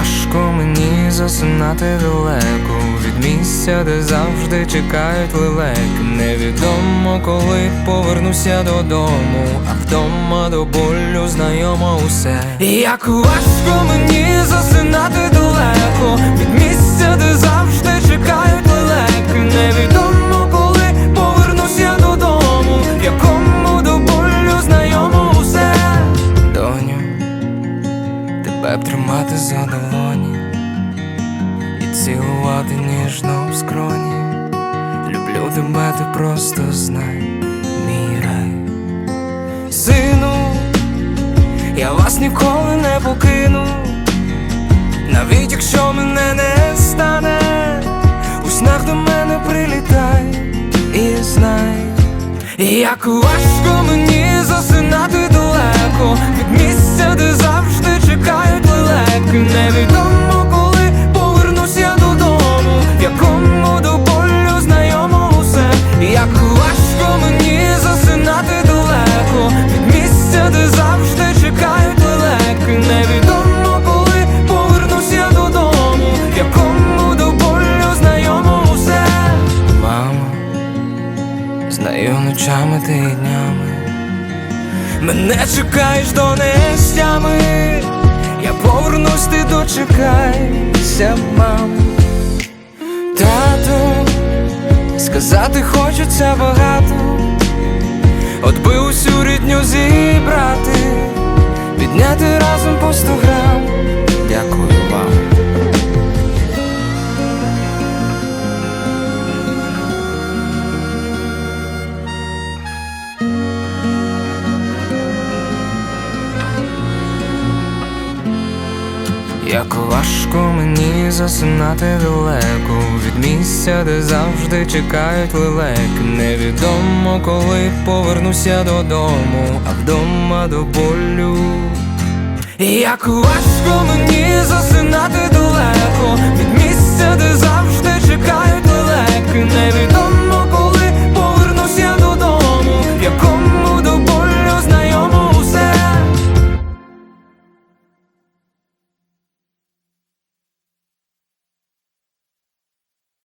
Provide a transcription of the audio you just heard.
важко мені засинати далеко від місця, де завжди чекають лелеки. Невідомо, коли повернуся додому, а вдома до болю знайомо усе. Як важко мені засинати далеко від місця, де завжди чекають лелеки. Невідомо, коли повернуся додому, в якому до болю знайомо усе. Доню, тебе б тримати за долоні і цілувати ніжно в скроні. Люблю тебе, ти просто знай, мій рай. Сину, я вас ніколи не покину, навіть якщо мене не стане. У снах до мене прилітай і знай, як важко мені засинати далеко від місця, де завжди чекають лелеки. Невідомо, коли повернуся додому, в якому до болю знайомо усе. Як важко мені засинати далеко від місця, де завжди чекають лелеки. Невідомо, коли повернуся додому, в якому до болю знайомо усе. Мамо, знаю ночами ти і днями мене чекаєш до нестями. Я повернусь, ти дочекайся, мамо. Тату, сказати хочеться багато, от би усю рідню зібрати, підняти разом по 100 грам. Дякую вам. Як важко мені засинати далеко від місця, де завжди чекають лелеки. Невідомо, коли повернуся додому, а вдома до болю. Як важко мені засинати далеко від місця, де завжди чекають лелеки. Невідомо,